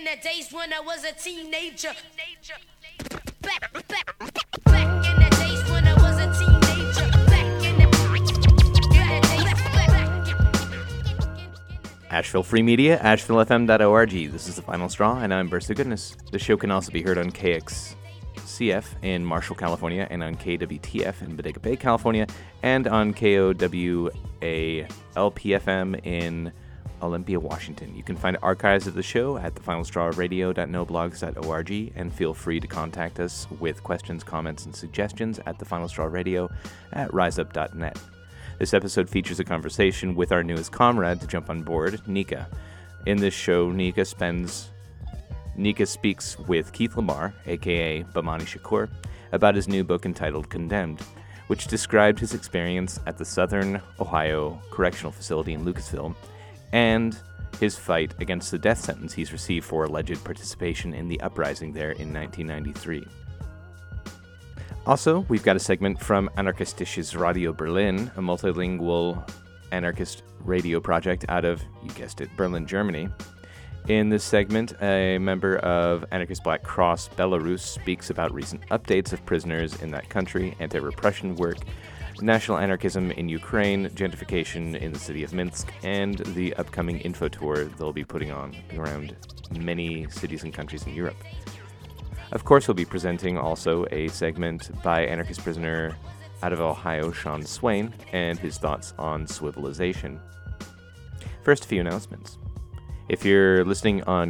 the days when I was a teenager. Back in the days when I was a teenager. Asheville Free Media, AshevilleFM.org. This is The Final Straw, and I'm Burst of Goodness. The show can also be heard on KXCF in Marshall, California, and on KWTF in Bodega Bay, California, and on KOWA-LPFM in Olympia, Washington. You can find archives of the show at thefinalstrawradio.noblogs.org, and feel free to contact us with questions, comments, and suggestions at thefinalstrawradio@riseup.net. This episode features a conversation with our newest comrade to jump on board, Nika. In this show, Nika speaks with Keith Lamar, aka Bamani Shakur, about his new book entitled Condemned, which described his experience at the Southern Ohio Correctional Facility in Lucasville, and his fight against the death sentence he's received for alleged participation in the uprising there in 1993. Also, we've got a segment from Anarchistisches Radio Berlin, a multilingual anarchist radio project out of, you guessed it, Berlin, Germany. In this segment, a member of Anarchist Black Cross Belarus speaks about recent updates of prisoners in that country, anti-repression work, national anarchism in Ukraine, gentrification in the city of Minsk, and the upcoming info tour they'll be putting on around many cities and countries in Europe. Of course, we'll be presenting also a segment by anarchist prisoner out of Ohio, Sean Swain, and his thoughts on swivelization. First, a few announcements. If you're listening on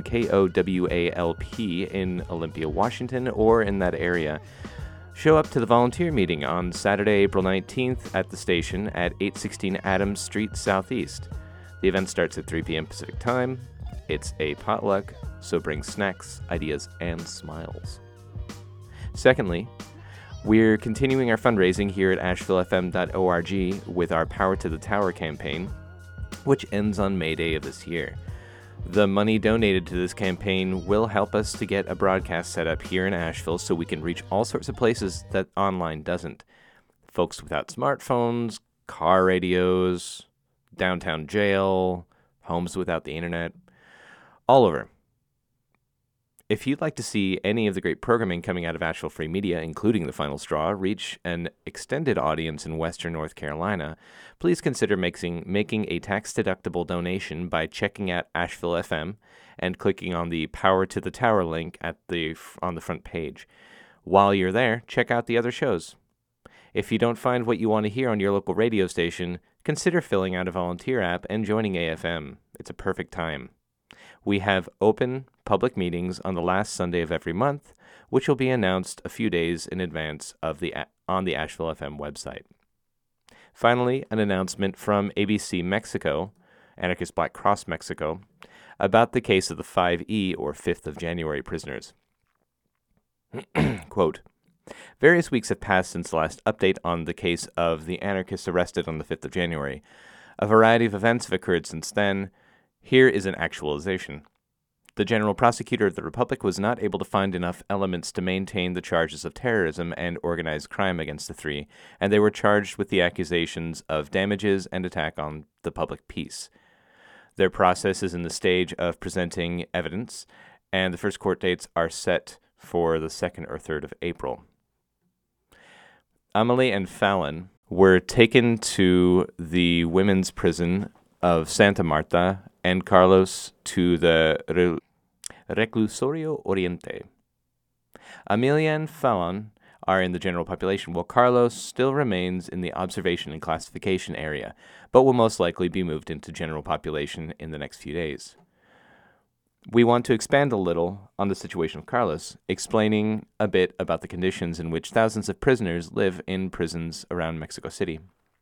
KOWALP in Olympia, Washington, or in that area, show up to the volunteer meeting on Saturday, April 19th at the station at 816 Adams Street Southeast. The event starts at 3 p.m. Pacific Time. It's a potluck, so bring snacks, ideas, and smiles. Secondly, we're continuing our fundraising here at AshevilleFM.org with our Power to the Tower campaign, which ends on May Day of this year. The money donated to this campaign will help us to get a broadcast set up here in Asheville so we can reach all sorts of places that online doesn't. Folks without smartphones, car radios, downtown jail, homes without the internet, all over. If you'd like to see any of the great programming coming out of Asheville Free Media, including The Final Straw, reach an extended audience in Western North Carolina, please consider making a tax-deductible donation by checking out Asheville FM and clicking on the Power to the Tower link on the front page. While you're there, check out the other shows. If you don't find what you want to hear on your local radio station, consider filling out a volunteer app and joining AFM. It's a perfect time. We have open public meetings on the last Sunday of every month, which will be announced a few days in advance on the Asheville FM website. Finally, an announcement from ABC Mexico, Anarchist Black Cross Mexico, about the case of the 5E, or 5th of January prisoners. Quote, various weeks have passed since the last update on the case of the anarchists arrested on the 5th of January. A variety of events have occurred since then. Here is an actualization. The General Prosecutor of the Republic was not able to find enough elements to maintain the charges of terrorism and organized crime against the three, and they were charged with the accusations of damages and attack on the public peace. Their process is in the stage of presenting evidence, and the first court dates are set for the 2nd or 3rd of April. Amelie and Fallon were taken to the women's prison of Santa Marta and Carlos to the Reclusorio Oriente. Amelia and Fallon are in the general population, while Carlos still remains in the observation and classification area, but will most likely be moved into general population in the next few days. We want to expand a little on the situation of Carlos, explaining a bit about the conditions in which thousands of prisoners live in prisons around Mexico City.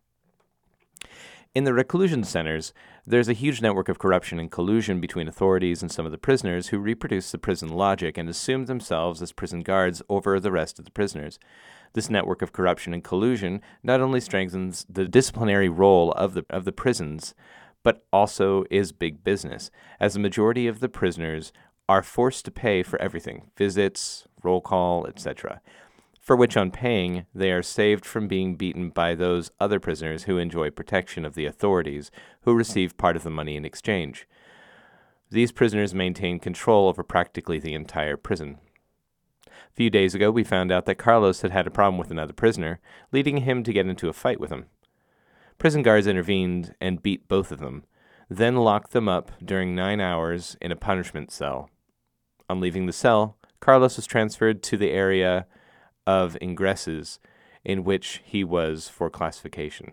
In the reclusion centers, there's a huge network of corruption and collusion between authorities and some of the prisoners who reproduce the prison logic and assume themselves as prison guards over the rest of the prisoners. This network of corruption and collusion not only strengthens the disciplinary role of the prisons, but also is big business, as the majority of the prisoners are forced to pay for everything, visits, roll call, etc., for which on paying, they are saved from being beaten by those other prisoners who enjoy protection of the authorities, who receive part of the money in exchange. These prisoners maintained control over practically the entire prison. A few days ago, we found out that Carlos had had a problem with another prisoner, leading him to get into a fight with him. Prison guards intervened and beat both of them, then locked them up during 9 hours in a punishment cell. On leaving the cell, Carlos was transferred to the area of ingresses in which he was for classification.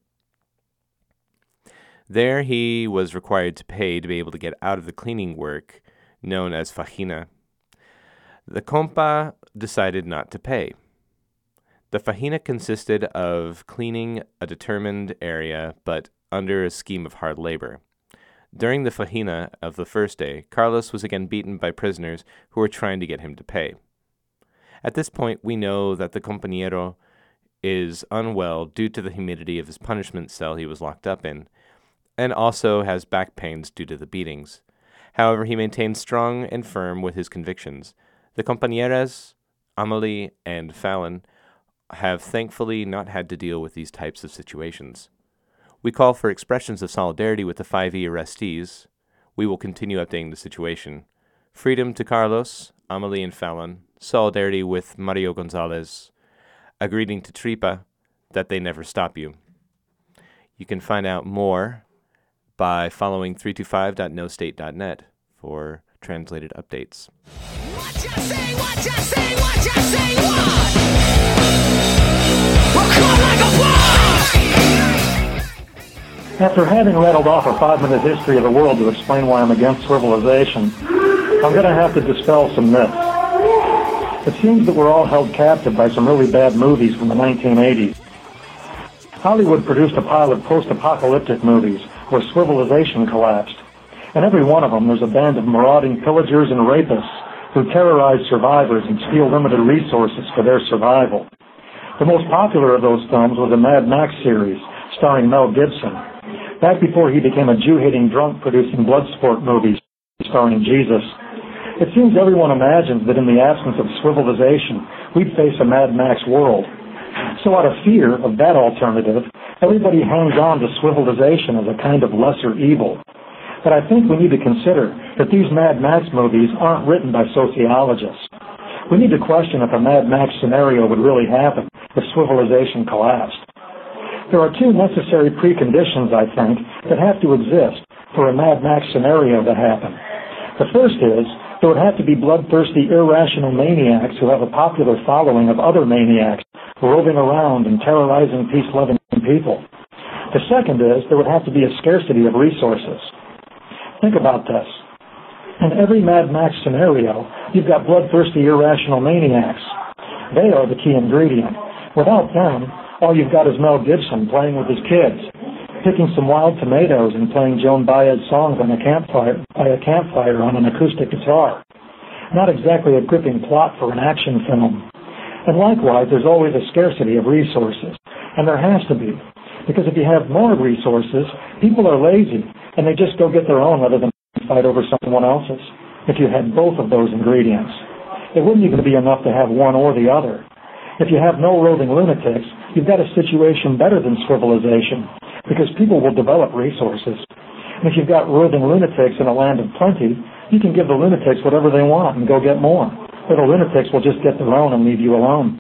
There he was required to pay to be able to get out of the cleaning work known as fajina. The compa decided not to pay. The fajina consisted of cleaning a determined area, but under a scheme of hard labor. During the fajina of the first day, Carlos was again beaten by prisoners who were trying to get him to pay. At this point, we know that the compañero is unwell due to the humidity of his punishment cell he was locked up in, and also has back pains due to the beatings. However, he maintains strong and firm with his convictions. The compañeras, Amelie and Fallon, have thankfully not had to deal with these types of situations. We call for expressions of solidarity with the 5E arrestees. We will continue updating the situation. Freedom to Carlos, Amelie and Fallon, solidarity with Mario Gonzalez, a greeting to Tripa, that they never stop you. You can find out more by following 325.nostate.net for translated updates. What you say, what you say, what you say, what? We'll come like a boss! After having rattled off a 5-minute history of the world to explain why I'm against civilization, I'm going to have to dispel some myths. It seems that we're all held captive by some really bad movies from the 1980s. Hollywood produced a pile of post-apocalyptic movies where civilization collapsed. In every one of them, there's a band of marauding pillagers and rapists who terrorize survivors and steal limited resources for their survival. The most popular of those films was the Mad Max series, starring Mel Gibson, back before he became a Jew-hating drunk producing blood sport movies starring Jesus. It seems everyone imagines that in the absence of civilization, we'd face a Mad Max world. So out of fear of that alternative, everybody hangs on to civilization as a kind of lesser evil. But I think we need to consider that these Mad Max movies aren't written by sociologists. We need to question if a Mad Max scenario would really happen if civilization collapsed. There are two necessary preconditions, I think, that have to exist for a Mad Max scenario to happen. The first is there would have to be bloodthirsty, irrational maniacs who have a popular following of other maniacs roving around and terrorizing peace-loving people. The second is there would have to be a scarcity of resources. Think about this. In every Mad Max scenario, you've got bloodthirsty, irrational maniacs. They are the key ingredient. Without them, all you've got is Mel Gibson playing with his kids, picking some wild tomatoes and playing Joan Baez's songs on a campfire on an acoustic guitar. Not exactly a gripping plot for an action film. And likewise, there's always a scarcity of resources. And there has to be. Because if you have more resources, people are lazy, and they just go get their own rather than fight over someone else's. If you had both of those ingredients, it wouldn't even be enough to have one or the other. If you have no roving lunatics, you've got a situation better than civilization, because people will develop resources. And if you've got roving lunatics in a land of plenty, you can give the lunatics whatever they want and go get more. Or the lunatics will just get their own and leave you alone.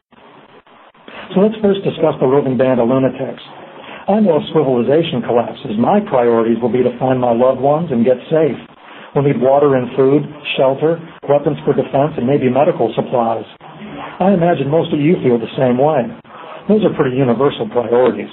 So let's first discuss the roving band of lunatics. I know if civilization collapses, my priorities will be to find my loved ones and get safe. We'll need water and food, shelter, weapons for defense, and maybe medical supplies. I imagine most of you feel the same way. Those are pretty universal priorities.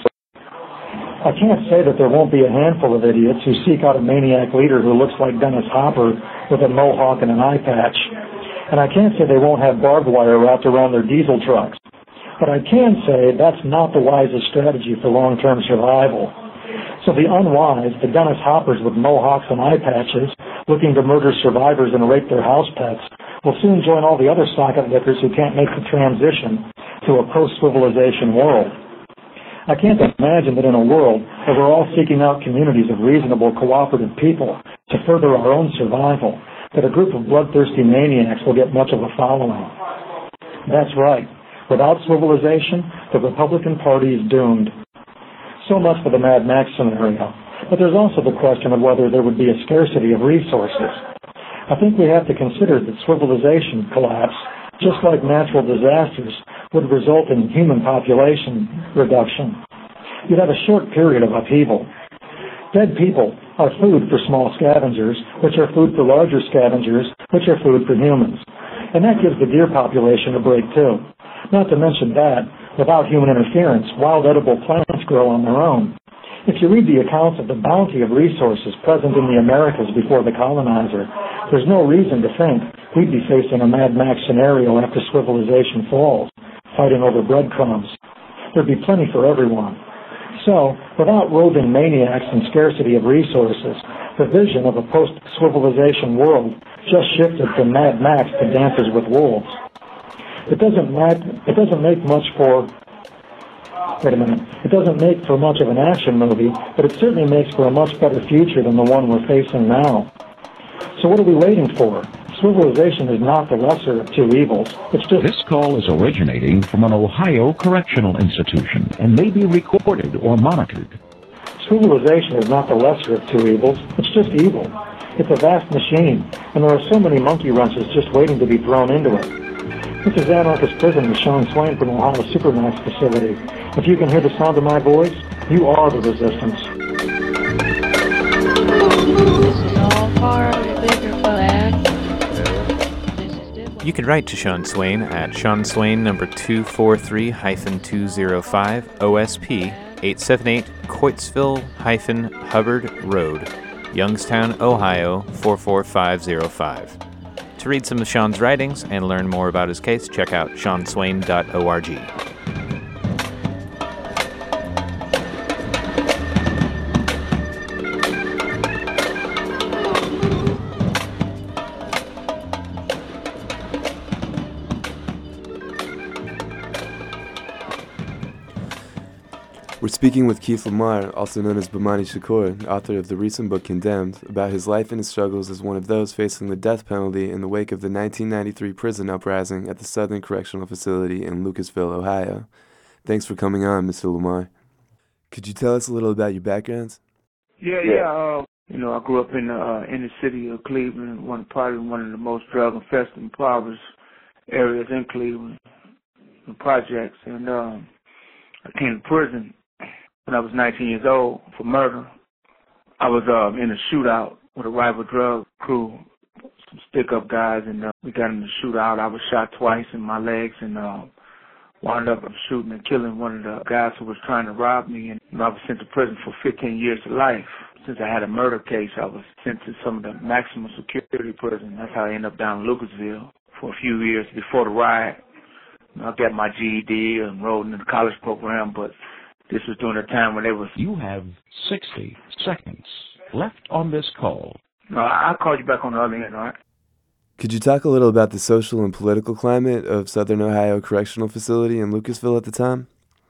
I can't say that there won't be a handful of idiots who seek out a maniac leader who looks like Dennis Hopper with a mohawk and an eye patch. And I can't say they won't have barbed wire wrapped around their diesel trucks. But I can say that's not the wisest strategy for long-term survival. So the unwise, the Dennis Hoppers with mohawks and eye patches, looking to murder survivors and rape their house pets, will soon join all the other socket lickers who can't make the transition to a post-civilization world. I can't imagine that in a world where we're all seeking out communities of reasonable, cooperative people to further our own survival, that a group of bloodthirsty maniacs will get much of a following. That's right. Without civilization, the Republican Party is doomed. So much for the Mad Max scenario. But there's also the question of whether there would be a scarcity of resources. I think we have to consider that civilization collapse, just like natural disasters, would result in human population reduction. You'd have a short period of upheaval. Dead people are food for small scavengers, which are food for larger scavengers, which are food for humans. And that gives the deer population a break too. Not to mention that, without human interference, wild edible plants grow on their own. If you read the accounts of the bounty of resources present in the Americas before the colonizer, there's no reason to think we'd be facing a Mad Max scenario after civilization falls, fighting over breadcrumbs. There'd be plenty for everyone. So, without roving maniacs and scarcity of resources, the vision of a post-civilization world just shifted from Mad Max to Dances with Wolves. It doesn't make for much of an action movie, but it certainly makes for a much better future than the one we're facing now. So what are we waiting for? Civilization is not the lesser of two evils. It's just... This call is originating from an Ohio correctional institution and may be recorded or monitored. Civilization is not the lesser of two evils. It's just evil. It's a vast machine, and there are so many monkey wrenches just waiting to be thrown into it. This is Anarchist Prison with Sean Swain from Ohio Supermax facility. If you can hear the sound of my voice, you are the resistance. This is all part of a bigger plan. You can write to Sean Swain at Sean Swain number 243-205 OSP 878 Coitesville-Hubbard Road, Youngstown, Ohio 44505. To read some of Sean's writings and learn more about his case, check out seanswain.org. We're speaking with Keith Lamar, also known as Bomani Shakur, author of the recent book Condemned, about his life and his struggles as one of those facing the death penalty in the wake of the 1993 prison uprising at the Southern Correctional Facility in Lucasville, Ohio. Thanks for coming on, Mr. Lamar. Could you tell us a little about your backgrounds? Yeah. I grew up in the inner city of Cleveland, probably one of the most drug-infested and impoverished areas in Cleveland, the projects, and I came to prison when I was 19 years old for murder. I was in a shootout with a rival drug crew, some stick-up guys, and we got in the shootout. I was shot twice in my legs and wound up shooting and killing one of the guys who was trying to rob me. And I was sent to prison for 15 years to life. Since I had a murder case, I was sent to some of the maximum security prison. That's how I ended up down in Lucasville for a few years before the riot. I got my GED, enrolled in the college program, but this was during a time when they was... You have 60 seconds left on this call. No, I'll call you back on the other end, all right? Could you talk a little about the social and political climate of Southern Ohio Correctional Facility in Lucasville at the time?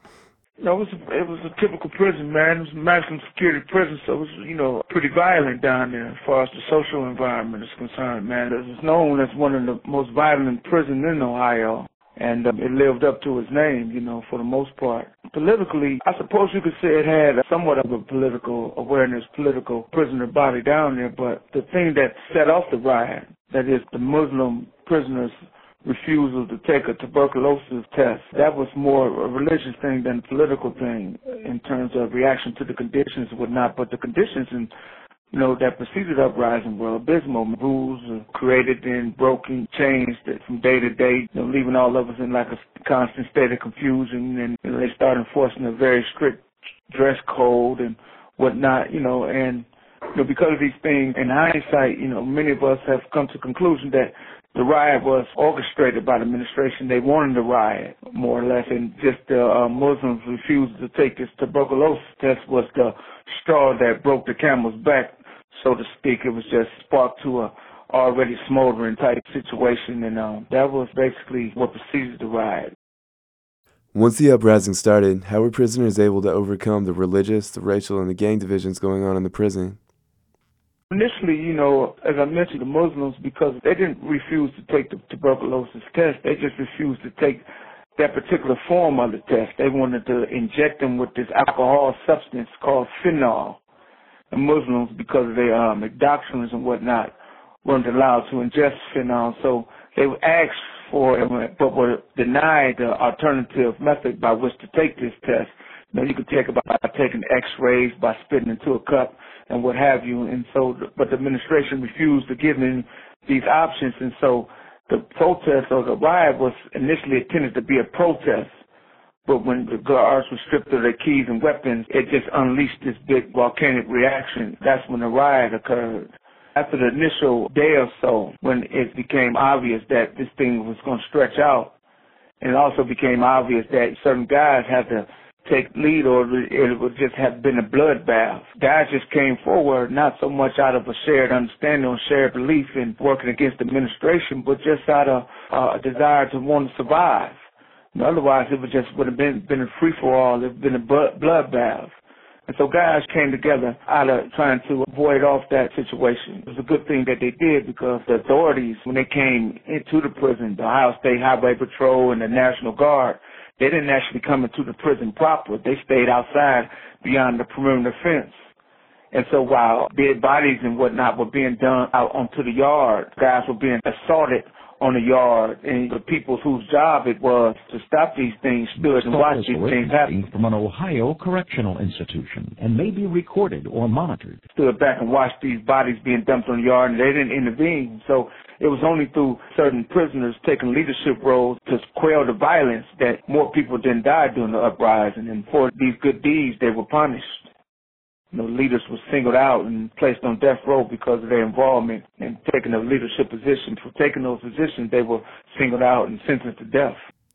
No, it was a typical prison, man. It was a maximum security prison, so it was, pretty violent down there as far as the social environment is concerned, man. It was known as one of the most violent prisons in Ohio. And it lived up to its name, for the most part. Politically, I suppose you could say it had somewhat of a political awareness, political prisoner body down there, but the thing that set off the riot, that is the Muslim prisoners' refusal to take a tuberculosis test, that was more a religious thing than a political thing in terms of reaction to the conditions and whatnot. But the conditions that preceded the uprising were abysmal. Rules were created and broken, changed from day to day, leaving all of us in like a constant state of confusion. And they started enforcing a very strict dress code and whatnot, and because of these things, in hindsight, many of us have come to the conclusion that the riot was orchestrated by the administration. They wanted the riot, more or less, and just the Muslims refused to take this tuberculosis test was the straw that broke the camel's back, so to speak. It was just sparked to a already smoldering type situation, and that was basically what preceded the riot. Once the uprising started, how were prisoners able to overcome the religious, the racial, and the gang divisions going on in the prison? Initially, as I mentioned, the Muslims, because they didn't refuse to take the tuberculosis test, they just refused to take that particular form of the test. They wanted to inject them with this alcohol substance called phenol. Muslims, because of their doctrines and whatnot, weren't allowed to ingest phenol. So they were asked for it, but were denied the alternative method by which to take this test. You know, you could take it by taking X-rays, by spitting into a cup, and what have you. And so, but the administration refused to give them these options. And so the protest or the riot was initially intended to be a protest. But when the guards were stripped of their keys and weapons, it just unleashed this big volcanic reaction. That's when the riot occurred. After the initial day or so, when it became obvious that this thing was going to stretch out, and it also became obvious that certain guys had to take lead, or it would just have been a bloodbath. Guys just came forward, not so much out of a shared understanding or shared belief in working against the administration, but just out of a desire to want to survive. You know, otherwise, it would have been a free-for-all. It would have been a bloodbath. And so guys came together out of trying to avoid off that situation. It was a good thing that they did, because the authorities, when they came into the prison, the Ohio State Highway Patrol and the National Guard, they didn't actually come into the prison proper. They stayed outside beyond the perimeter fence. And so while dead bodies and whatnot were being dumped out onto the yard, guys were being assaulted on the yard, and the people whose job it was to stop these things stood and watched these things happen. From an Ohio correctional institution and may be recorded or monitored. Stood back and watched these bodies being dumped on the yard, and they didn't intervene. So it was only through certain prisoners taking leadership roles to quell the violence that more people didn't die during the uprising. And for these good deeds, they were punished. You know, leaders were singled out and placed on death row because of their involvement in taking a leadership position. For taking those positions, they were singled out and sentenced to death.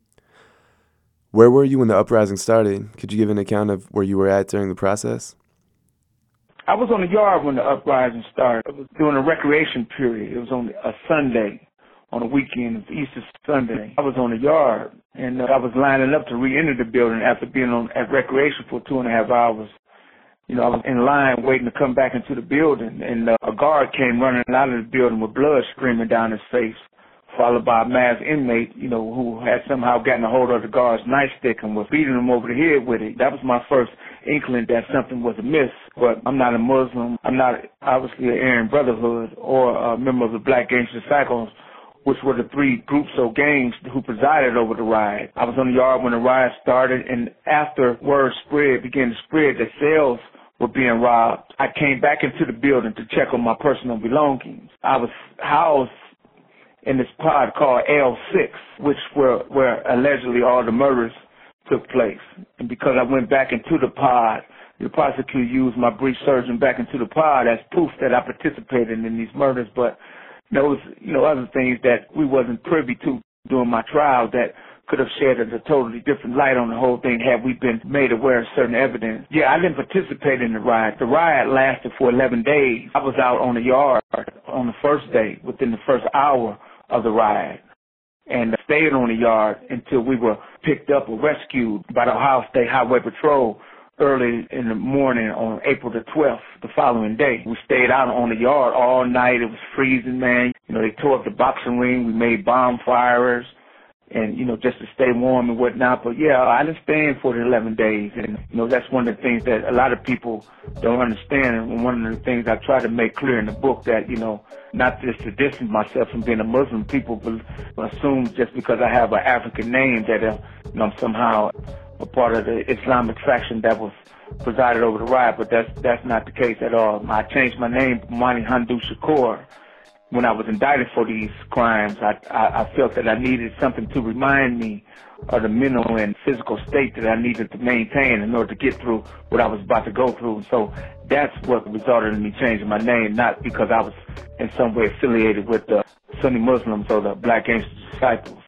Where were you when the uprising started? Could you give an account of where you were at during the process? I was on the yard when the uprising started. It was during a recreation period. It was on a Sunday, on a weekend, it was Easter Sunday. I was on the yard, and I was lining up to re-enter the building after being at recreation for 2.5 hours. You know, I was in line waiting to come back into the building, and a guard came running out of the building with blood streaming down his face, followed by a masked inmate, you know, who had somehow gotten a hold of the guard's nightstick and was beating him over the head with it. That was my first inkling that something was amiss. But I'm not a Muslim. I'm not obviously an Aryan Brotherhood or a member of the Black Gangster Disciples, which were the three groups or gangs who presided over the riot. I was on the yard when the riot started, and after word began to spread that cells were being robbed, I came back into the building to check on my personal belongings. I was housed in this pod called L6, which where allegedly all the murders took place. And because I went back into the pod, the prosecutor used my brief sojourn back into the pod as proof that I participated in these murders. But there was, you know, other things that we wasn't privy to during my trial that could have shed a totally different light on the whole thing had we been made aware of certain evidence. Yeah, I didn't participate in the riot. The riot lasted for 11 days. I was out on the yard on the first day, within the first hour of the riot, and stayed on the yard until we were picked up or rescued by the Ohio State Highway Patrol early in the morning on April the 12th, the following day. We stayed out on the yard all night. It was freezing, man. You know, they tore up the boxing ring. We made bonfires, and, you know, just to stay warm and whatnot. But, yeah, I didn't stay in for the 11 days. And, you know, that's one of the things that a lot of people don't understand. And one of the things I try to make clear in the book that, you know, not just to distance myself from being a Muslim, people will assume just because I have an African name that, you know, I'm somehow a part of the Islamic faction that was presided over the riot. But that's not the case at all. I changed my name to Bomani Handu Shakur. When I was indicted for these crimes, I felt that I needed something to remind me of the mental and physical state that I needed to maintain in order to get through what I was about to go through. So that's what resulted in me changing my name, not because I was in some way affiliated with the Sunni Muslims or the Black Gangster Disciples.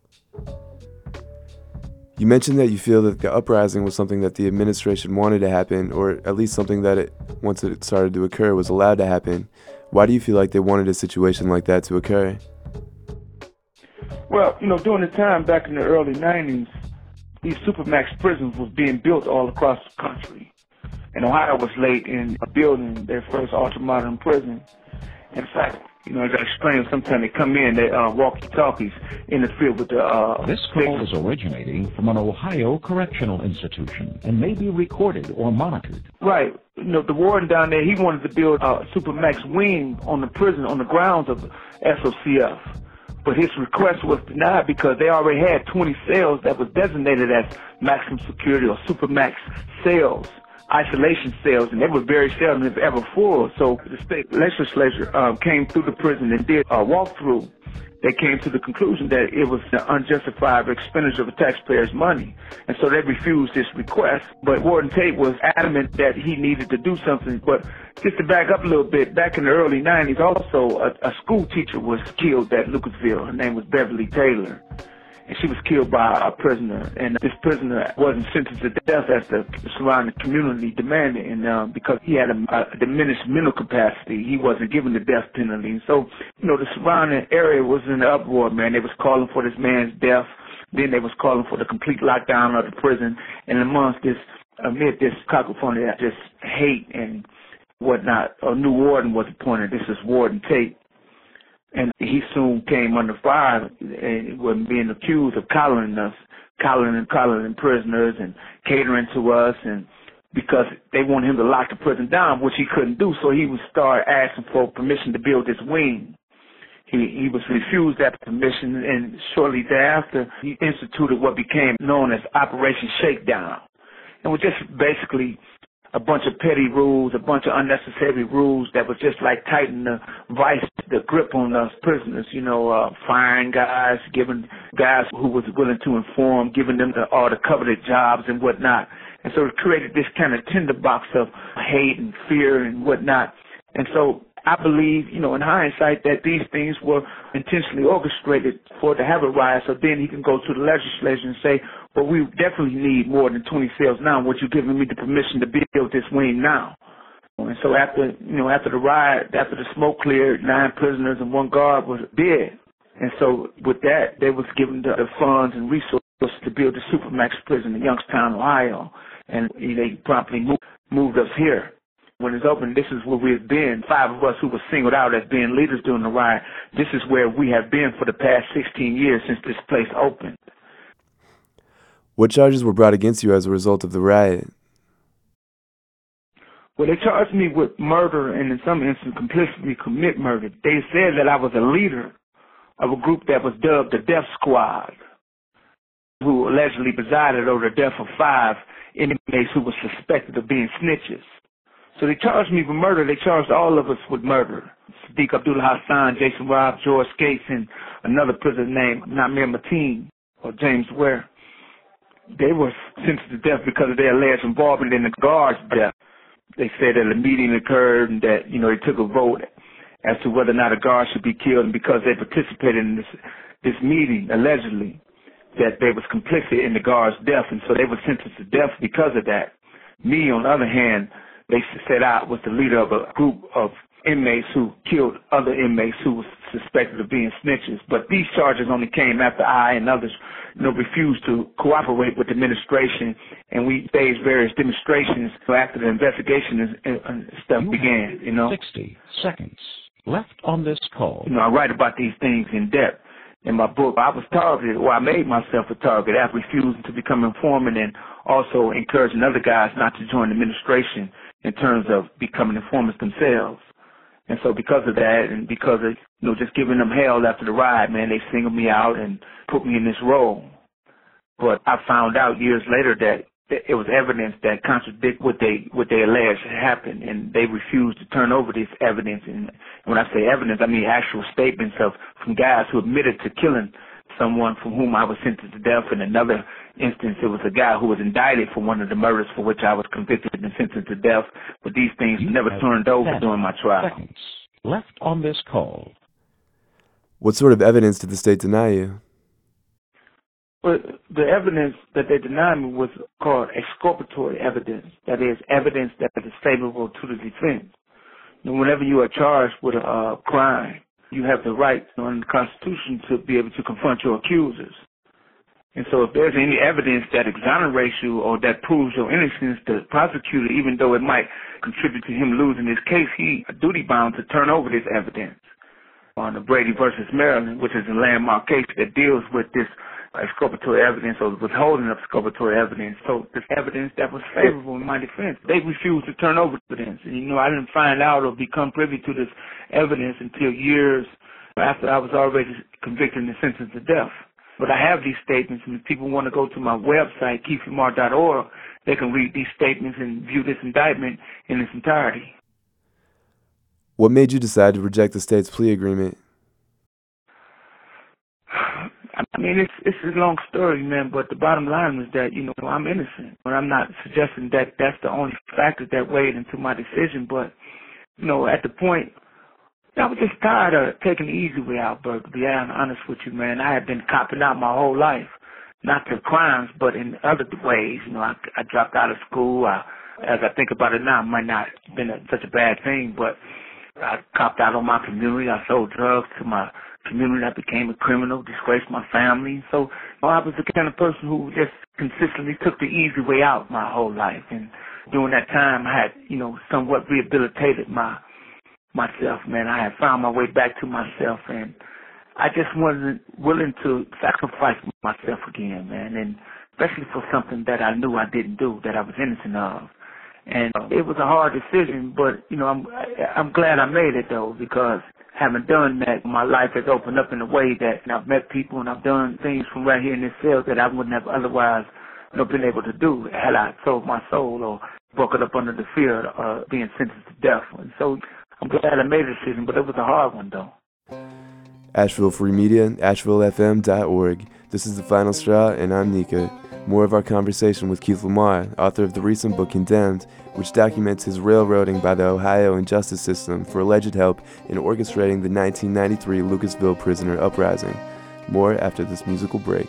You mentioned that you feel that the uprising was something that the administration wanted to happen, or at least something that once it started to occur, was allowed to happen. Why do you feel like they wanted a situation like that to occur? Well, you know, during the time back in the early 90s, these supermax prisons was being built all across the country. And Ohio was late in building their first ultramodern prison. In fact, You know, as I explained, sometimes they come in, they walkie-talkies interfere with the... This call is originating from an Ohio correctional institution and may be recorded or monitored. Right. You know, the warden down there, he wanted to build a Supermax wing on the prison, on the grounds of SOCF. But his request was denied because they already had 20 cells that was designated as maximum security or Supermax cells, isolation cells, and they were very seldom if ever full. So the state legislature came through the prison and did a walkthrough. They came to the conclusion that it was an unjustified expenditure of the taxpayers' money. And so they refused this request. But Warden Tate was adamant that he needed to do something. But just to back up a little bit, back in the early 90s, also a school teacher was killed at Lucasville. Her name was Beverly Taylor. And she was killed by a prisoner. And this prisoner wasn't sentenced to death as the surrounding community demanded. And because he had a diminished mental capacity, he wasn't given the death penalty. And so, you know, the surrounding area was in an uproar, man. They was calling for this man's death. Then they was calling for the complete lockdown of the prison. And amid this cacophony of just hate and whatnot, a new warden was appointed. This is Warden Tate. And he soon came under fire and was being accused of collaring prisoners and catering to us, and because they wanted him to lock the prison down, which he couldn't do, so he would start asking for permission to build this wing. He was refused that permission, and shortly thereafter, he instituted what became known as Operation Shakedown. And was just basically a bunch of petty rules, a bunch of unnecessary rules that was just like tightening the grip on us prisoners, you know, firing guys, giving guys who was willing to inform, giving them all the coveted jobs and whatnot. And so it created this kind of tinderbox of hate and fear and whatnot. And so I believe, you know, in hindsight, that these things were intentionally orchestrated for to have a riot, so then he can go to the legislature and say, well, we definitely need more than 20 cells now. What you giving me the permission to build this wing now? And so after the riot, after the smoke cleared, 9 prisoners and 1 guard was dead. And so with that, they was given the funds and resources to build the Supermax prison in Youngstown, Ohio. And they promptly moved us here. When it's open, this is where we've been. 5 of us who were singled out as being leaders during the riot, this is where we have been for the past 16 years since this place opened. What charges were brought against you as a result of the riot? Well, they charged me with murder and in some instances complicity commit murder. They said that I was a leader of a group that was dubbed the Death Squad, who allegedly presided over the death of 5 inmates who were suspected of being snitches. So they charged me with murder. They charged all of us with murder. Sadiq Abdullah Hassan, Jason Robb, George Gates, and another prisoner named Namir Mateen, or James Ware. They were sentenced to death because of their alleged involvement in the guard's death. They said that a meeting occurred and that, you know, they took a vote as to whether or not a guard should be killed, and because they participated in this meeting, allegedly, that they was complicit in the guard's death, and so they were sentenced to death because of that. Me, on the other hand, they said I was the leader of a group of inmates who killed other inmates who were suspected of being snitches. But these charges only came after I and others, you know, refused to cooperate with the administration, and we staged various demonstrations after the investigation and stuff began, you know. 60 seconds left on this call. You know, I write about these things in depth. In my book, I was targeted, or I made myself a target after refusing to become informant and also encouraging other guys not to join the administration in terms of becoming informants themselves. And so because of that and because of, you know, just giving them hell after the riot, man, they singled me out and put me in this role. But I found out years later that it was evidence that contradict what they alleged happened, and they refused to turn over this evidence. And when I say evidence, I mean actual statements from guys who admitted to killing someone from whom I was sentenced to death. In another instance, it was a guy who was indicted for one of the murders for which I was convicted and sentenced to death. But these things never turned over during my trial. Seconds left on this call. What sort of evidence did the state deny you? Well, the evidence that they denied me was called exculpatory evidence. That is, evidence that is favorable to the defense. And whenever you are charged with a crime, you have the right under the Constitution to be able to confront your accusers. And so if there's any evidence that exonerates you or that proves your innocence, the prosecutor, even though it might contribute to him losing his case, he is duty bound to turn over this evidence. on the Brady versus Maryland, which is a landmark case that deals with this exculpatory evidence or withholding of exculpatory evidence. So this evidence that was favorable in my defense, they refused to turn over evidence. And, I didn't find out or become privy to this evidence until years after I was already convicted and sentenced to death. But I have these statements, and if people want to go to my website, keithlamar.org, they can read these statements and view this indictment in its entirety. What made you decide to reject the state's plea agreement? I mean, it's a long story, man, but the bottom line was that, I'm innocent. But I'm not suggesting that that's the only factor that weighed into my decision, but, at the point, I was just tired of taking the easy way out, Bert, to be honest with you, man. I had been copping out my whole life, not to crimes, but in other ways. I dropped out of school. As I think about it now, it might not have been such a bad thing, but I copped out on my community. I sold drugs to my community. I became a criminal, disgraced my family. So I was the kind of person who just consistently took the easy way out my whole life. And during that time, I had, somewhat rehabilitated myself, man. I had found my way back to myself, and I just wasn't willing to sacrifice myself again, man, and especially for something that I knew I didn't do, that I was innocent of. And it was a hard decision, but, I'm glad I made it, though, because having done that, my life has opened up in a way that I've met people and I've done things from right here in this cell that I wouldn't have otherwise been able to do had I sold my soul or broke it up under the fear of being sentenced to death. And so I'm glad I made a decision, but it was a hard one, though. Asheville Free Media, AshevilleFM.org. This is The Final Straw, and I'm Nika. More of our conversation with Keith Lamar, author of the recent book Condemned, which documents his railroading by the Ohio injustice system for alleged help in orchestrating the 1993 Lucasville prisoner uprising. More after this musical break.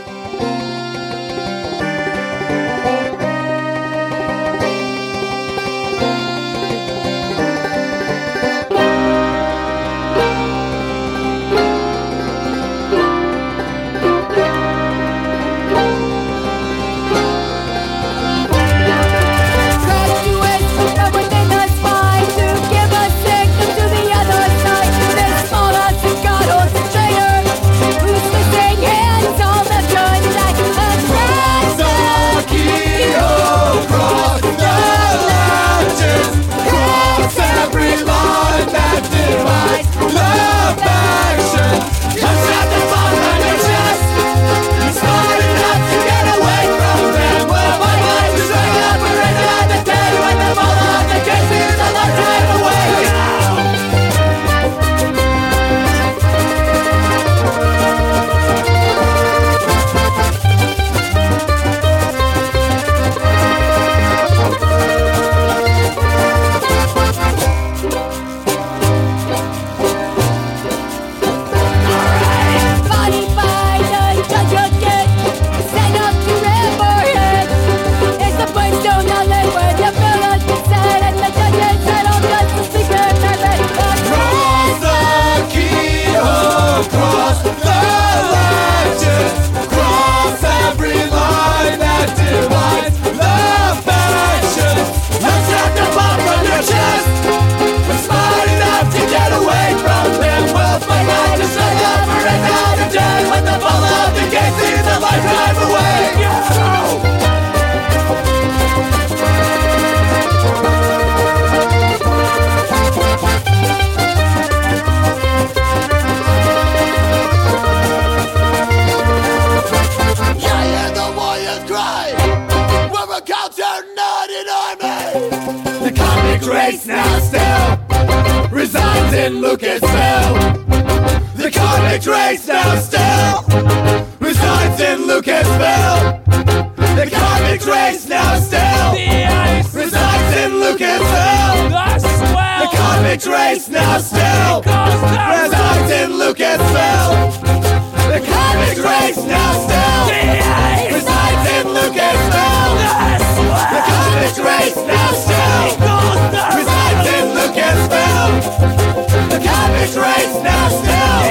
race now still resides in Lucasville. The convict race now still resides in Lucasville. The convict race now still resides in Lucasville. The convict race now still resides in Lucasville. The convict race now still resides in Lucasville. The convict race now still resides in Lucasville. The convict race now still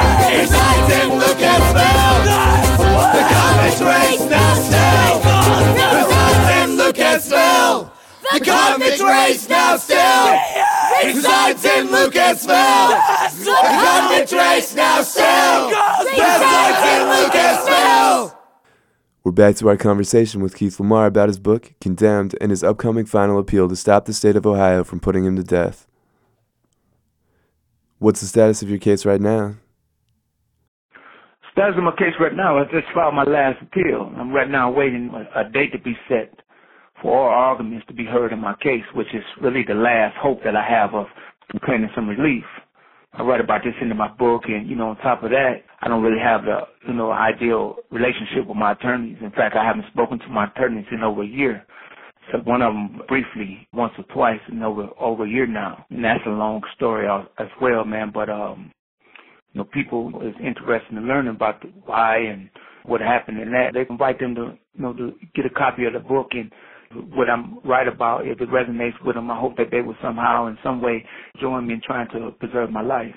resides in Lucasville. The convict race now still resides in Lucasville. The convict race now still Resides in Lucasville. Economy trace now still. Resides in Lucasville. We're back to our conversation with Keith Lamar about his book, Condemned, and his upcoming final appeal to stop the state of Ohio from putting him to death. What's the status of your case right now? Status of my case right now, I just filed my last appeal. I'm right now waiting a date to be set for all arguments to be heard in my case, which is really the last hope that I have of obtaining some relief. I write about this in my book, and, on top of that, I don't really have the, ideal relationship with my attorneys. In fact, I haven't spoken to my attorneys in over a year. So one of them briefly, once or twice, in over a year now. And that's a long story as well, man. But, people is interested in learning about why and what happened in that. They invite them to get a copy of the book, and what I'm right about, if it resonates with them, I hope that they will somehow, in some way, join me in trying to preserve my life.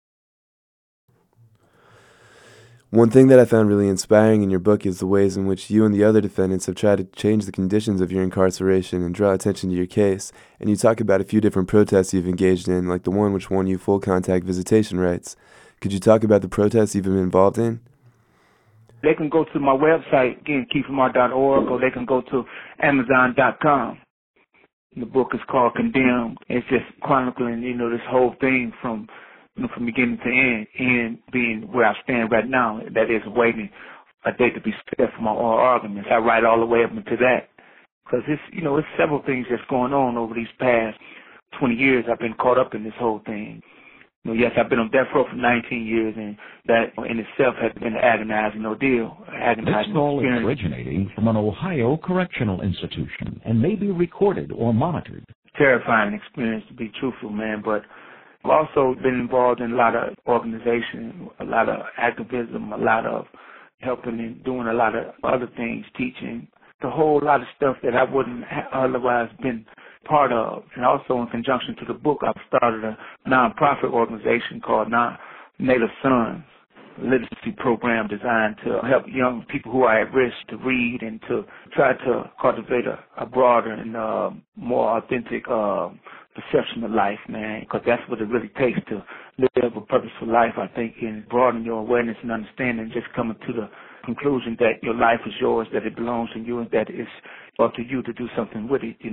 One thing that I found really inspiring in your book is the ways in which you and the other defendants have tried to change the conditions of your incarceration and draw attention to your case. And you talk about a few different protests you've engaged in, like the one which won you full contact visitation rights. Could you talk about the protests you've been involved in? They can go to my website, again, keithlamar.org, or they can go to Amazon.com. The book is called Condemned. It's just chronicling, this whole thing from beginning to end being where I stand right now. That is waiting a date to be set for my oral arguments. I write all the way up into that. Because it's several things that's going on over these past 20 years. I've been caught up in this whole thing. Yes, I've been on death row for 19 years, and that in itself has been an agonizing ordeal. This call is originating from an Ohio correctional institution and may be recorded or monitored. Terrifying experience, to be truthful, man. But I've also been involved in a lot of organization, a lot of activism, a lot of helping and doing a lot of other things, teaching, a whole lot of stuff that I wouldn't otherwise been part of. And also in conjunction to the book, I've started a nonprofit organization called Native Sons, a literacy program designed to help young people who are at risk to read and to try to cultivate a broader and more authentic perception of life, man, because that's what it really takes to live a purposeful life, I think, and broaden your awareness and understanding, just coming to the conclusion that your life is yours, that it belongs to you, and that it's up to you to do something with it,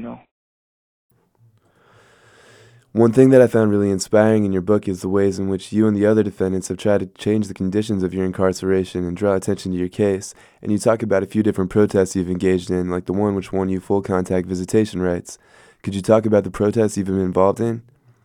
One thing that I found really inspiring in your book is the ways in which you and the other defendants have tried to change the conditions of your incarceration and draw attention to your case. And you talk about a few different protests you've engaged in, like the one which won you full contact visitation rights. Could you talk about the protests you've been involved in?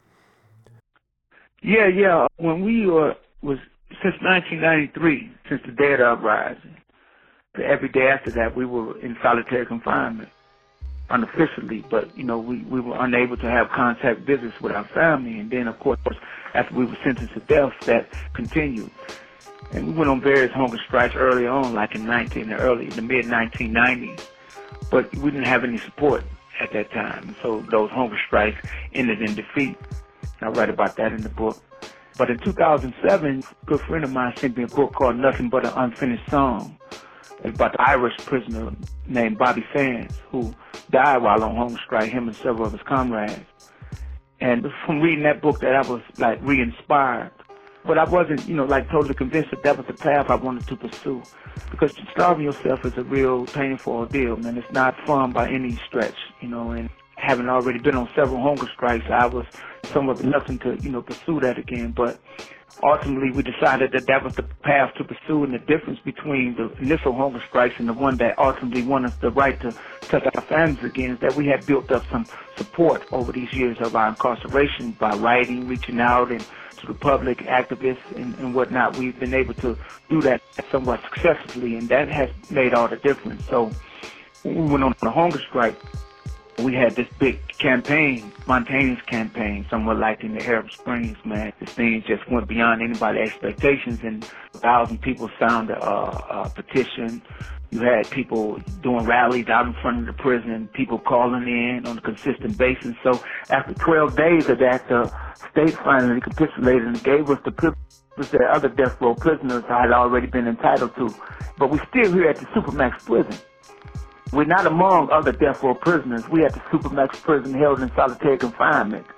Yeah. When we was since 1993, since the day of the uprising, every day after that we were in solitary confinement. Unofficially, but we were unable to have contact visits with our family, and then of course after we were sentenced to death, that continued. And we went on various hunger strikes early on, like in the mid 1990s, but we didn't have any support at that time, so those hunger strikes ended in defeat. I write about that in the book. But in 2007, a good friend of mine sent me a book called Nothing But an Unfinished Song. It's about the Irish prisoner named Bobby Sands, who died while on hunger strike, him and several of his comrades. And from reading that book that I was re-inspired. But I wasn't, totally convinced that was the path I wanted to pursue. Because starving yourself is a real painful ordeal, man. It's not fun by any stretch, and having already been on several hunger strikes, I was somewhat reluctant to, pursue that again. But ultimately, we decided that was the path to pursue, and the difference between the initial hunger strikes and the one that ultimately won us the right to touch our families again is that we had built up some support over these years of our incarceration by writing, reaching out, and to the public, activists, and whatnot. We've been able to do that somewhat successfully, and that has made all the difference. So when we went on the hunger strike, we had this big campaign, spontaneous campaign, somewhat like in the Arab Springs, man. This thing just went beyond anybody's expectations, and 1,000 people signed a petition. You had people doing rallies out in front of the prison, people calling in on a consistent basis. So after 12 days of that, the state finally capitulated and gave us the privileges that other death row prisoners had already been entitled to. But we're still here at the Supermax prison. We're not among other death row prisoners. We at the Supermax prison held in solitary confinement.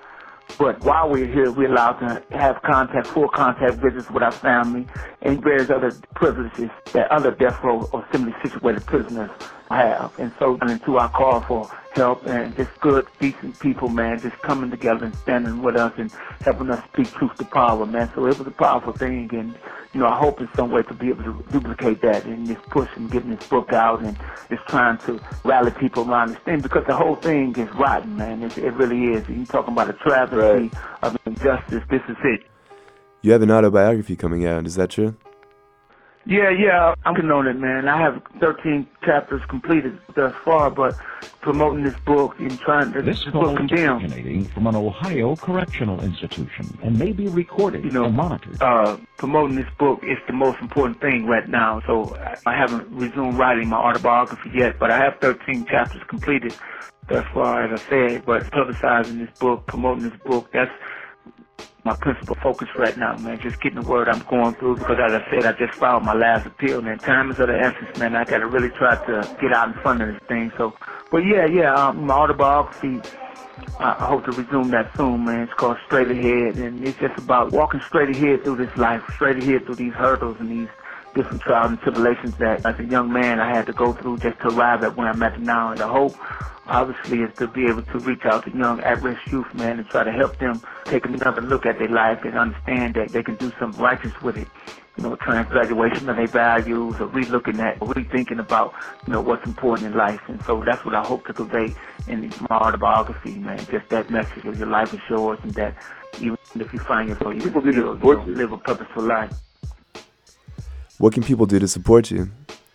But while we're here, we're allowed to have full contact visits with our family and various other privileges that other death row or similarly situated prisoners have. And so, into our call for help and just good, decent people, man, just coming together and standing with us and helping us speak truth to power, man. So it was a powerful thing, and I hope in some way to be able to duplicate that in this push and getting this book out and just trying to rally people around this thing, because the whole thing is rotten, man. It really is. You're talking about a travesty of injustice. This is it. You have an autobiography coming out, is that true? Yeah, I'm working on it, man. I have 13 chapters completed thus far, but promoting this book and trying to... This call is originating from an Ohio correctional institution and may be recorded and monitored. Promoting this book is the most important thing right now, so I haven't resumed writing my autobiography yet, but I have 13 chapters completed thus far, as I said, but publicizing this book, promoting this book, that's my principal focus right now, man. Just getting the word I'm going through, because as I said, I just filed my last appeal, and time is of the essence, man. I got to really try to get out in front of this thing. So, but my autobiography, I hope to resume that soon, man. It's called Straight Ahead, and it's just about walking straight ahead through this life, straight ahead through these hurdles and these different trials and tribulations that, as a young man, I had to go through just to arrive at where I'm at now. And the hope, obviously, is to be able to reach out to young at-risk youth, man, and try to help them take another look at their life and understand that they can do something righteous with it. Transgraduation of their values, or relooking at, or rethinking about, what's important in life. And so that's what I hope to convey in my autobiography, man. Just that message of your life is yours, and that even if you find yourself, you can still live a purposeful life. What can people do to support you?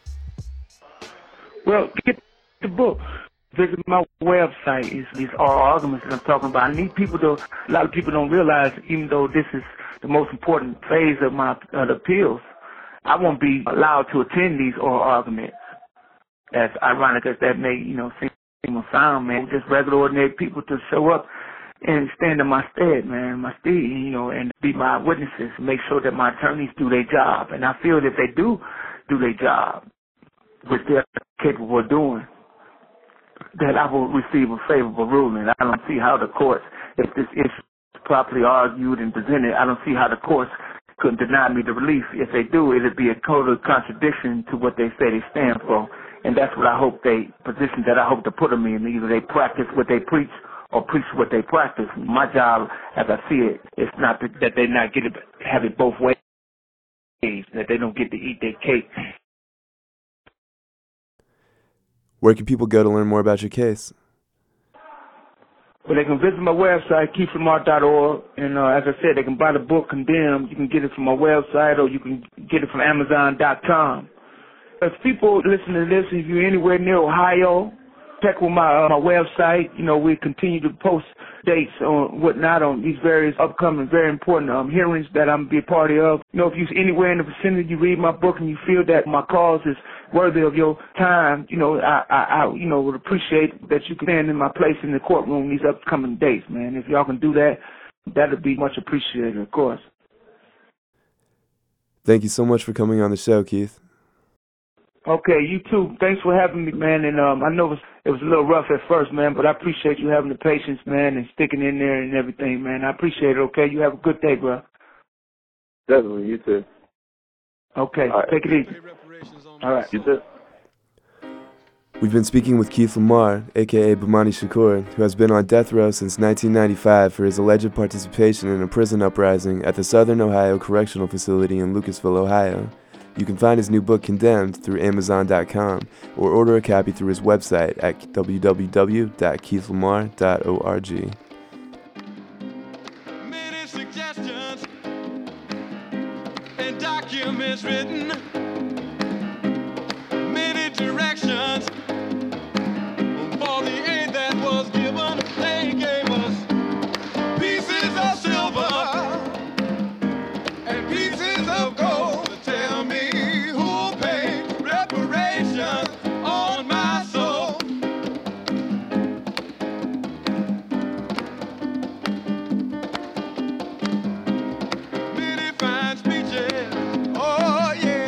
Well, get the book. Visit my website. These are arguments that I'm talking about. I need people to, a lot of people don't realize, even though this is the most important phase of my appeals, I won't be allowed to attend these oral arguments. As ironic as that may, seem or sound, man. Just regular, ordinary people to show up and stand in my stead, man, and be my witnesses, make sure that my attorneys do their job. And I feel that if they do their job, which they're capable of doing, that I will receive a favorable ruling. I don't see how the courts, if this issue is properly argued and presented, I don't see how the courts could deny me the relief. If they do, it'd be a total contradiction to what they say they stand for. And that's what I hope position that I hope to put them in. Either they practice what they preach or preach what they practice. My job, as I see it, is not that they not have it both ways, that they don't get to eat their cake. Where can people go to learn more about your case? Well, they can visit my website, KeithLamar.org, and as I said, they can buy the book Condemned. You can get it from my website, or you can get it from Amazon.com. If people listen to this, if you're anywhere near Ohio, check with my website. We continue to post dates on whatnot on these various upcoming, very important hearings that I'm be a party of. If you're anywhere in the vicinity, you read my book and you feel that my cause is worthy of your time, I would appreciate that you can stand in my place in the courtroom these upcoming dates, man. If y'all can do that, that'd be much appreciated, of course. Thank you so much for coming on the show, Keith. Okay, you too. Thanks for having me, man. And I know it was a little rough at first, man, but I appreciate you having the patience, man, and sticking in there and everything, man. I appreciate it, okay? You have a good day, bro. Definitely, you too. Okay, right. Take it easy. All right. You too. We've been speaking with Keith Lamar, a.k.a. Bomani Shakur, who has been on death row since 1995 for his alleged participation in a prison uprising at the Southern Ohio Correctional Facility in Lucasville, Ohio. You can find his new book Condemned through Amazon.com or order a copy through his website at www.keithlamar.org. Many suggestions and documents written, many directions for the aid that was given. They gave us pieces of silver and pieces of gold. Tell me who'll pay reparations on my soul. Many fine speeches, oh yeah.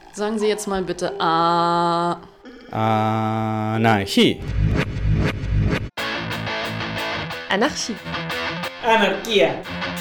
Sagen Sie jetzt mal bitte A. Anarchie. Anarchie. Anarchia.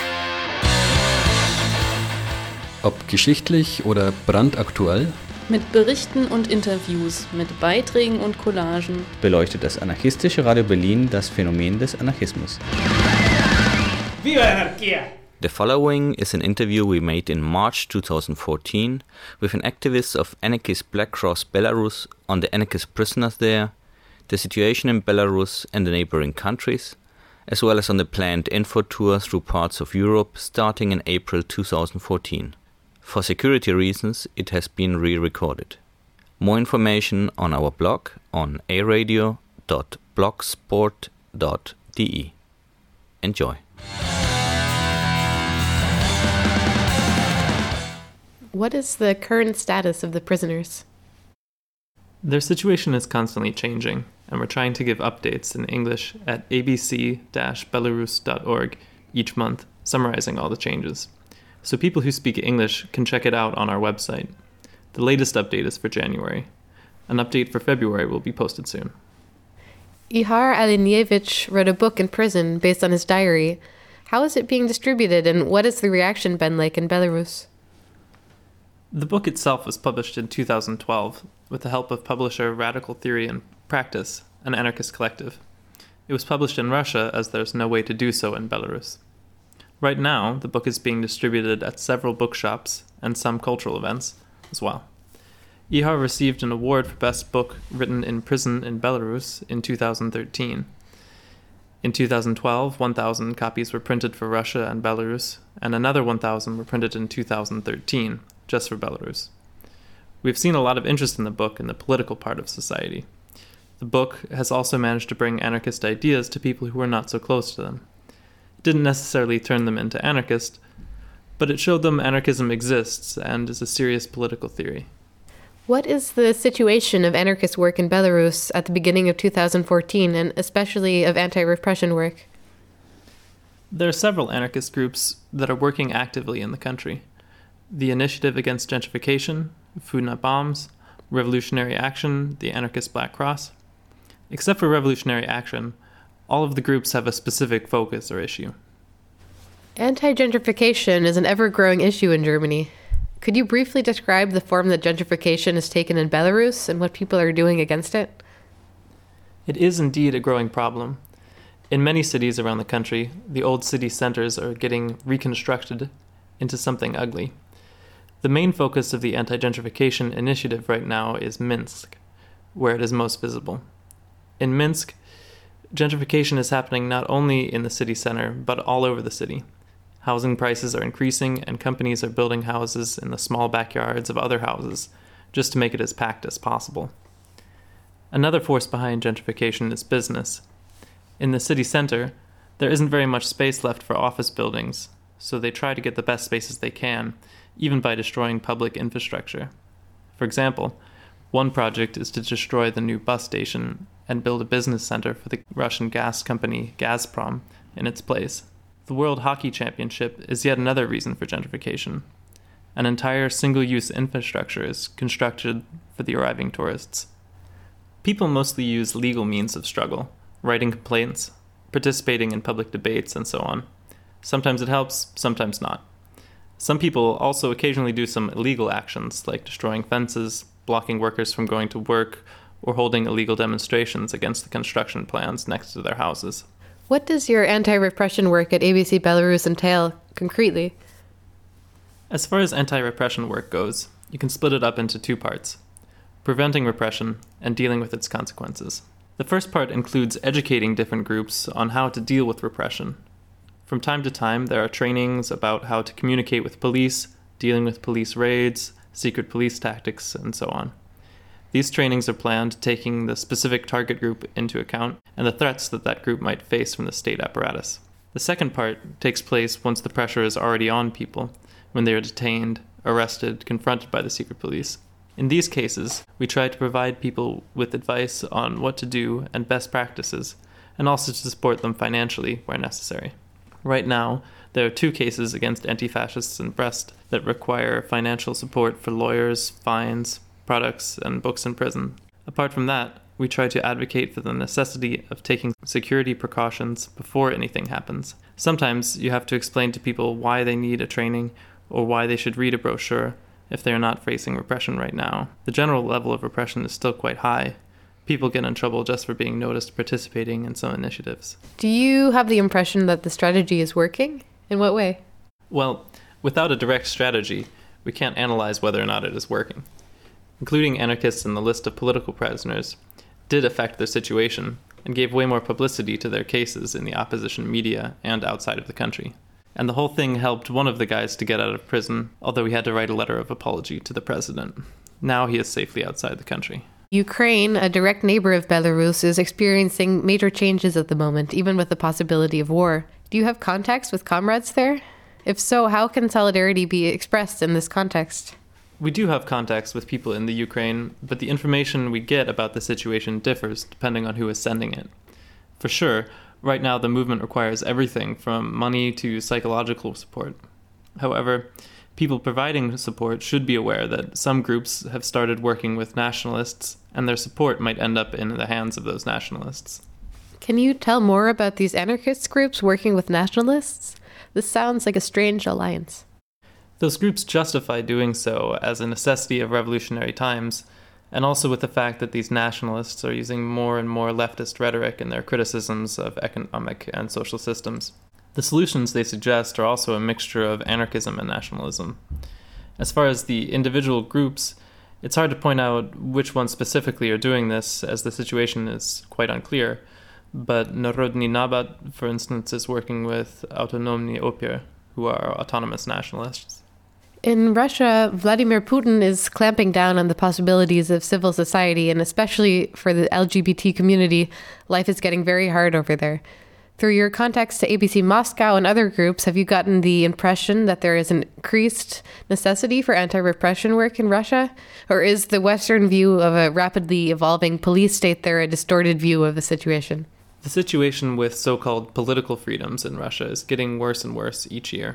Ob geschichtlich oder brandaktuell, Mit Berichten und Interviews, mit Beiträgen und Collagen beleuchtet das anarchistische Radio Berlin das Phänomen des Anarchismus. Viva Anarchia! The following is an interview we made in March 2014 with an activist of anarchist Black Cross Belarus on the anarchist prisoners there, the situation in Belarus and the neighboring countries, as well as on the planned info tour through parts of Europe starting in April 2014. For security reasons, it has been re-recorded. More information on our blog on aradio.blogsport.de. Enjoy. What is the current status of the prisoners? Their situation is constantly changing, and we're trying to give updates in English at abc-belarus.org each month, summarizing all the changes. So people who speak English can check it out on our website. The latest update is for January. An update for February will be posted soon. Ihar Alinievich wrote a book in prison based on his diary. How is it being distributed, and what has the reaction been like in Belarus? The book itself was published in 2012 with the help of publisher Radical Theory and Practice, an anarchist collective. It was published in Russia as there's no way to do so in Belarus. Right now, the book is being distributed at several bookshops and some cultural events as well. Ihar received an award for Best Book Written in Prison in Belarus in 2013. In 2012, 1,000 copies were printed for Russia and Belarus, and another 1,000 were printed in 2013, just for Belarus. We've seen a lot of interest in the book in the political part of society. The book has also managed to bring anarchist ideas to people who are not so close to them. It didn't necessarily turn them into anarchists, but it showed them anarchism exists and is a serious political theory. What is the situation of anarchist work in Belarus at the beginning of 2014, and especially of anti-repression work? There are several anarchist groups that are working actively in the country. The Initiative Against Gentrification, Food Not Bombs, Revolutionary Action, the Anarchist Black Cross. Except for Revolutionary Action, all of the groups have a specific focus or issue. Anti-gentrification is an ever-growing issue in Germany. Could you briefly describe the form that gentrification has taken in Belarus and what people are doing against it? It is indeed a growing problem. In many cities around the country, the old city centers are getting reconstructed into something ugly. The main focus of the anti-gentrification initiative right now is Minsk, where it is most visible. In Minsk, gentrification is happening not only in the city center, but all over the city. Housing prices are increasing, and companies are building houses in the small backyards of other houses, just to make it as packed as possible. Another force behind gentrification is business. In the city center, there isn't very much space left for office buildings, so they try to get the best spaces they can, even by destroying public infrastructure. For example, one project is to destroy the new bus station and build a business center for the Russian gas company Gazprom in its place. The World Hockey Championship is yet another reason for gentrification. An entire single-use infrastructure is constructed for the arriving tourists. People mostly use legal means of struggle, writing complaints, participating in public debates, and so on. Sometimes it helps, sometimes not. Some people also occasionally do some illegal actions, like destroying fences, blocking workers from going to work, or holding illegal demonstrations against the construction plans next to their houses. What does your anti-repression work at ABC Belarus entail, concretely? As far as anti-repression work goes, you can split it up into two parts: preventing repression and dealing with its consequences. The first part includes educating different groups on how to deal with repression. From time to time, there are trainings about how to communicate with police, dealing with police raids, secret police tactics, and so on. These trainings are planned taking the specific target group into account and the threats that that group might face from the state apparatus. The second part takes place once the pressure is already on people, when they are detained, arrested, confronted by the secret police. In these cases, we try to provide people with advice on what to do and best practices, and also to support them financially where necessary. Right now, there are 2 cases against anti-fascists in Brest that require financial support for lawyers, fines, products, and books in prison. Apart from that, we try to advocate for the necessity of taking security precautions before anything happens. Sometimes you have to explain to people why they need a training or why they should read a brochure if they are not facing repression right now. The general level of repression is still quite high. People get in trouble just for being noticed participating in some initiatives. Do you have the impression that the strategy is working? In what way? Well, without a direct strategy, we can't analyze whether or not it is working. Including anarchists in the list of political prisoners did affect their situation and gave way more publicity to their cases in the opposition media and outside of the country. And the whole thing helped one of the guys to get out of prison, although he had to write a letter of apology to the president. Now he is safely outside the country. Ukraine, a direct neighbor of Belarus, is experiencing major changes at the moment, even with the possibility of war. Do you have contacts with comrades there? If so, how can solidarity be expressed in this context? We do have contacts with people in the Ukraine, but the information we get about the situation differs depending on who is sending it. For sure, right now the movement requires everything from money to psychological support. However, people providing support should be aware that some groups have started working with nationalists, and their support might end up in the hands of those nationalists. Can you tell more about these anarchist groups working with nationalists? This sounds like a strange alliance. Those groups justify doing so as a necessity of revolutionary times, and also with the fact that these nationalists are using more and more leftist rhetoric in their criticisms of economic and social systems. The solutions they suggest are also a mixture of anarchism and nationalism. As far as the individual groups, it's hard to point out which ones specifically are doing this, as the situation is quite unclear, but Narodny Nabat, for instance, is working with Autonomny Opir, who are autonomous nationalists. In Russia, Vladimir Putin is clamping down on the possibilities of civil society, and especially for the LGBT community, life is getting very hard over there. Through your contacts to ABC Moscow and other groups, have you gotten the impression that there is an increased necessity for anti-repression work in Russia? Or is the Western view of a rapidly evolving police state there a distorted view of the situation? The situation with so-called political freedoms in Russia is getting worse and worse each year.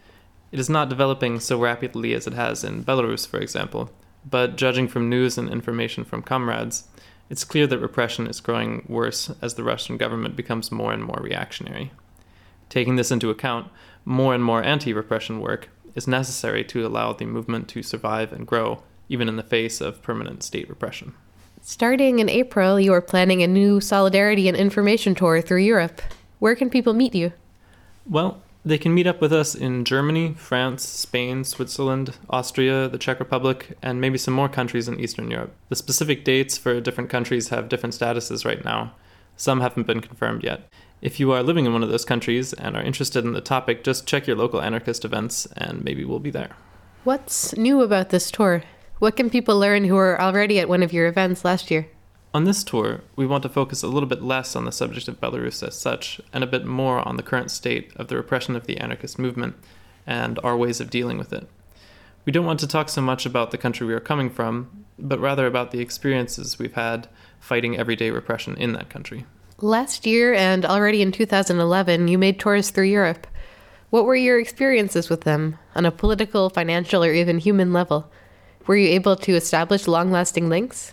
It is not developing so rapidly as it has in Belarus, for example, but judging from news and information from comrades, it's clear that repression is growing worse as the Russian government becomes more and more reactionary. Taking this into account, more and more anti-repression work is necessary to allow the movement to survive and grow, even in the face of permanent state repression. Starting in April, you are planning a new solidarity and information tour through Europe. Where can people meet you? Well, they can meet up with us in Germany, France, Spain, Switzerland, Austria, the Czech Republic, and maybe some more countries in Eastern Europe. The specific dates for different countries have different statuses right now. Some haven't been confirmed yet. If you are living in one of those countries and are interested in the topic, just check your local anarchist events and maybe we'll be there. What's new about this tour? What can people learn who are already at one of your events last year? On this tour, we want to focus a little bit less on the subject of Belarus as such, and a bit more on the current state of the repression of the anarchist movement and our ways of dealing with it. We don't want to talk so much about the country we are coming from, but rather about the experiences we've had fighting everyday repression in that country. Last year and already in 2011, you made tours through Europe. What were your experiences with them, on a political, financial, or even human level? Were you able to establish long-lasting links?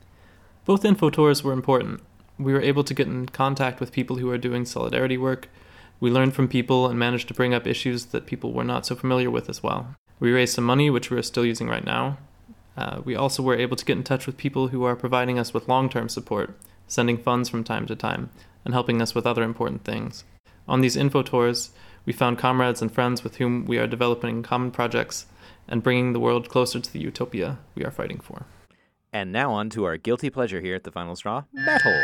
Both info tours were important. We were able to get in contact with people who are doing solidarity work. We learned from people and managed to bring up issues that people were not so familiar with as well. We raised some money, which we are still using right now. We also were able to get in touch with people who are providing us with long-term support, sending funds from time to time, and helping us with other important things. On these info tours, we found comrades and friends with whom we are developing common projects and bringing the world closer to the utopia we are fighting for. And now on to our guilty pleasure here at the Final Straw, metal.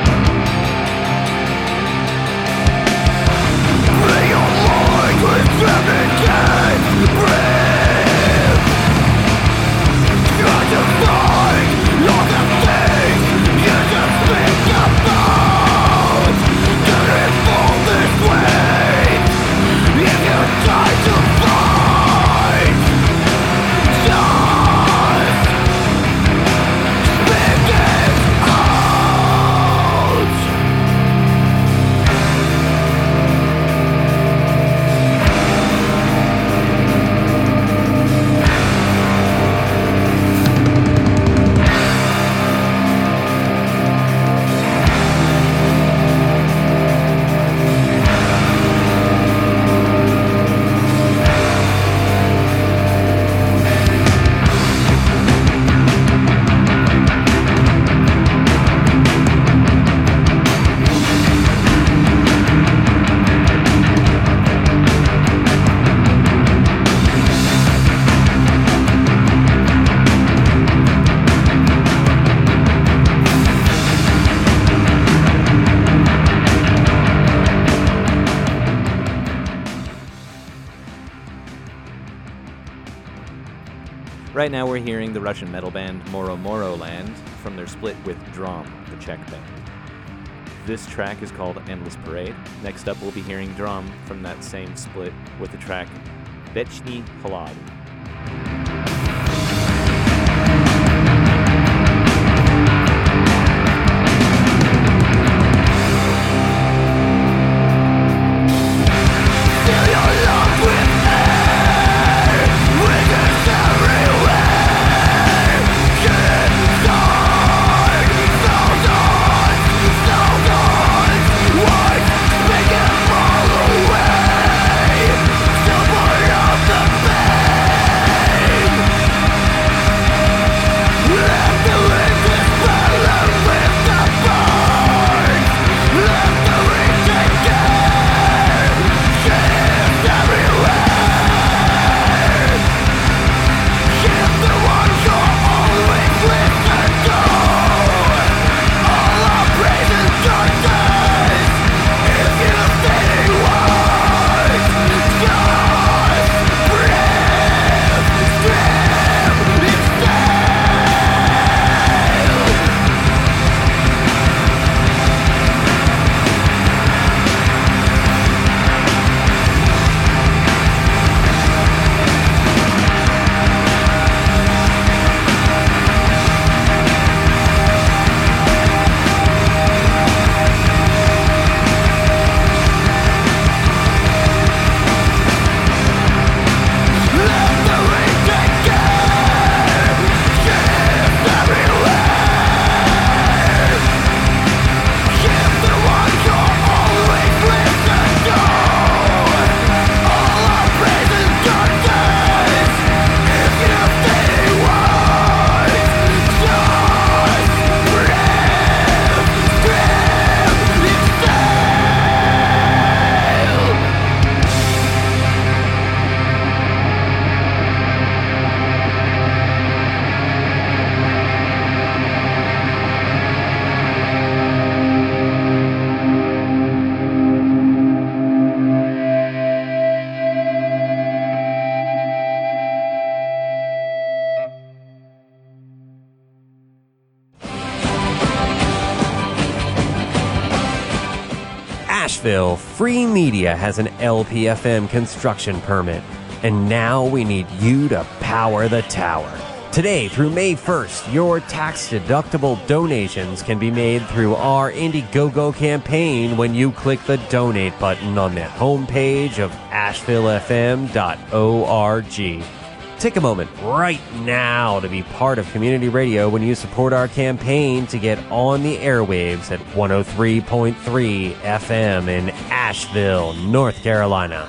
Bring your mind with Right now we're hearing the Russian metal band Moro Moro Land from their split with Drom, the Czech band. This track is called Endless Parade. Next up we'll be hearing Drom from that same split with the track Vechny Hlad. Asheville Free Media has an LPFM construction permit, and now we need you to power the tower. Today through May 1st, your tax-deductible donations can be made through our Indiegogo campaign when you click the donate button on the homepage of ashevillefm.org. Take a moment right now to be part of community radio when you support our campaign to get on the airwaves at 103.3 FM in Asheville, North Carolina.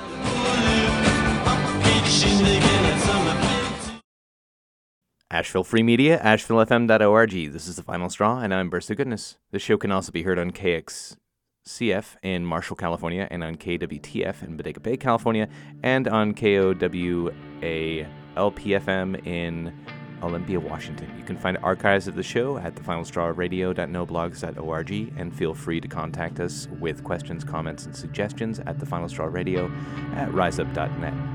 Asheville Free Media, ashevillefm.org. This is The Final Straw, and I'm Burst of Goodness. This show can also be heard on KXCF in Marshall, California, and on KWTF in Bodega Bay, California, and on KOWA LPFM in Olympia, Washington. You can find archives of the show at thefinalstrawradio.noblogs.org, and feel free to contact us with questions, comments, and suggestions at thefinalstrawradio@riseup.net.